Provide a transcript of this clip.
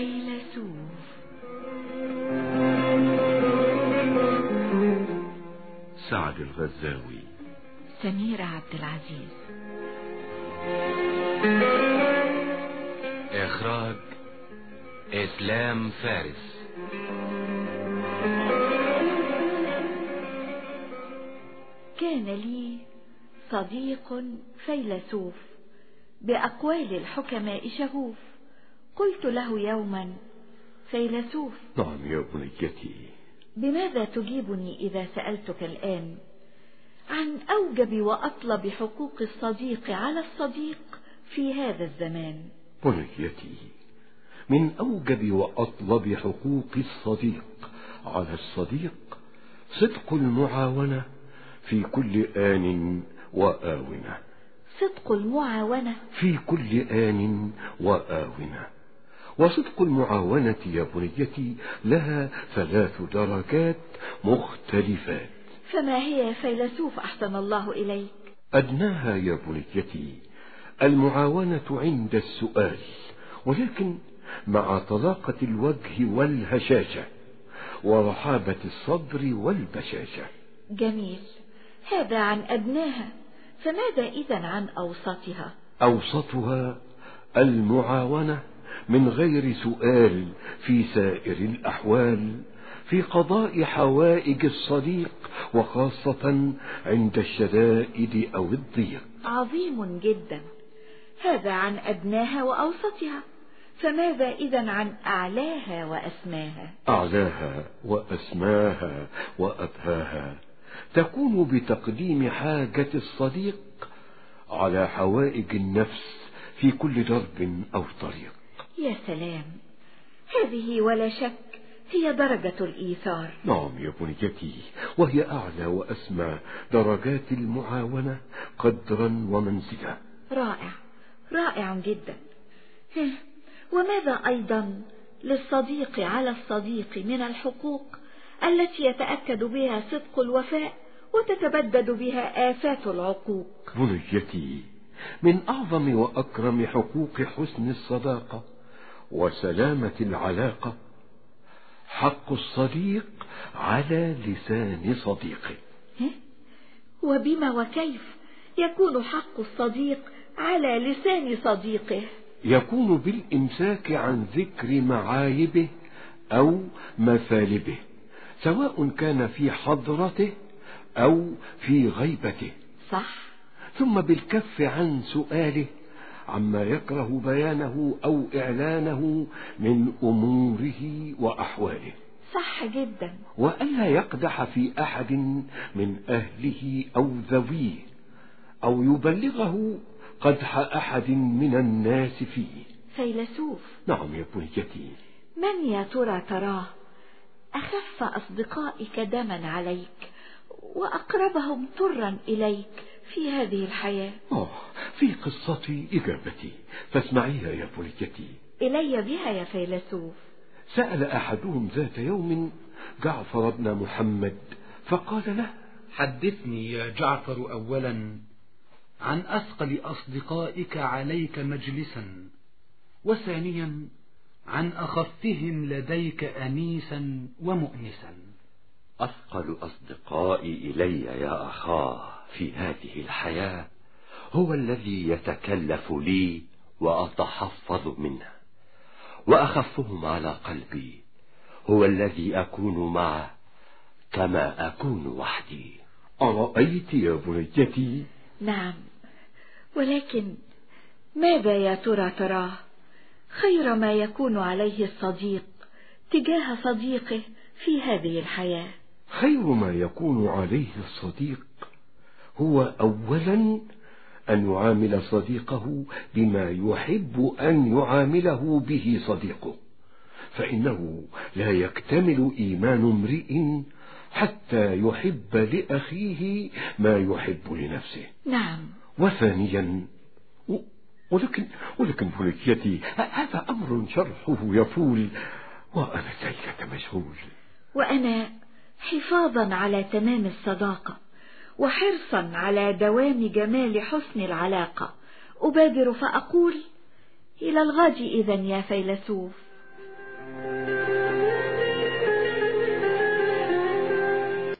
فيلسوف. سعد الغزاوي. سميرة عبد العزيز. إخراج إسلام فارس. كان لي صديق فيلسوف بأقوال الحكماء شغوف. قلت له يوما: فيلسوف. نعم يا بنيتي. بماذا تجيبني إذا سألتك الآن عن أوجب وأطلب حقوق الصديق على الصديق في هذا الزمان؟ بنيتي، من أوجب وأطلب حقوق الصديق على الصديق صدق المعاونة في كل آن وآونة. صدق المعاونة في كل آن وآونة. وصدق المعاونة يا بنيتي لها 3 درجات مختلفات. فما هي يا فيلسوف أحسن الله إليك؟ أدناها يا بنيتي المعاونة عند السؤال، ولكن مع طلاقة الوجه والهشاشة ورحابة الصدر والبشاشة. جميل، هذا عن أدناها. فماذا إذن عن أوسطها؟ أوسطها المعاونة من غير سؤال في سائر الأحوال، في قضاء حوائج الصديق، وخاصة عند الشدائد أو الضيق. عظيم جدا، هذا عن أدناها وأوسطها. فماذا إذن عن أعلاها وأسماها؟ أعلاها وأسماها وأبهاها تكون بتقديم حاجة الصديق على حوائج النفس في كل درب أو طريق. يا سلام، هذه ولا شك هي درجة الإيثار. نعم يا بنيتي، وهي أعلى وأسمى درجات المعاونة قدرا ومنزلة. رائع، رائع جدا. وماذا أيضا للصديق على الصديق من الحقوق التي يتأكد بها صدق الوفاء وتتبدد بها آفات العقوق؟ بنيتي، من أعظم وأكرم حقوق حسن الصداقة وسلامة العلاقة حق الصديق على لسان صديقه. وبما وكيف يكون حق الصديق على لسان صديقه؟ يكون بالإمساك عن ذكر معايبه أو مثالبه، سواء كان في حضرته أو في غيبته. صح. ثم بالكف عن سؤاله عما يكره بيانه أو إعلانه من أموره وأحواله. صح جدا. وألا يقدح في أحد من أهله أو ذويه، أو يبلغه قدح أحد من الناس فيه. فيلسوف. نعم يا بنيتي. من يا ترى تراه أخف أصدقائك دما عليك وأقربهم طرا إليك في هذه الحياة؟ في قصتي إجابتي، فاسمعيها يا بنيتي. إلي بها يا فيلسوف. سأل أحدهم ذات يوم جعفر بن محمد فقال له: حدثني يا جعفر أولا عن أثقل أصدقائك عليك مجلسا، وثانيا عن أخفهم لديك أنيسا ومؤنسا. أثقل أصدقائي إلي يا أخاه في هذه الحياة هو الذي يتكلف لي وأتحفظ منه، وأخفهم على قلبي هو الذي أكون معه كما أكون وحدي. أرأيت يا بنيتي؟ نعم، ولكن ماذا يا ترى تراه خير ما يكون عليه الصديق تجاه صديقه في هذه الحياة؟ خير ما يكون عليه الصديق هو أولا أن يعامل صديقه بما يحب أن يعامله به صديقه، فإنه لا يكتمل إيمان امرئ حتى يحب لأخيه ما يحب لنفسه. نعم. وثانيا، ولكن بنيتي، هذا أمر شرحه يطول وأنا سيلة مشغول. وأنا حفاظا على تمام الصداقة وحرصا على دوام جمال حسن العلاقة أبادر فأقول: إلى الغد إذن يا فيلسوف.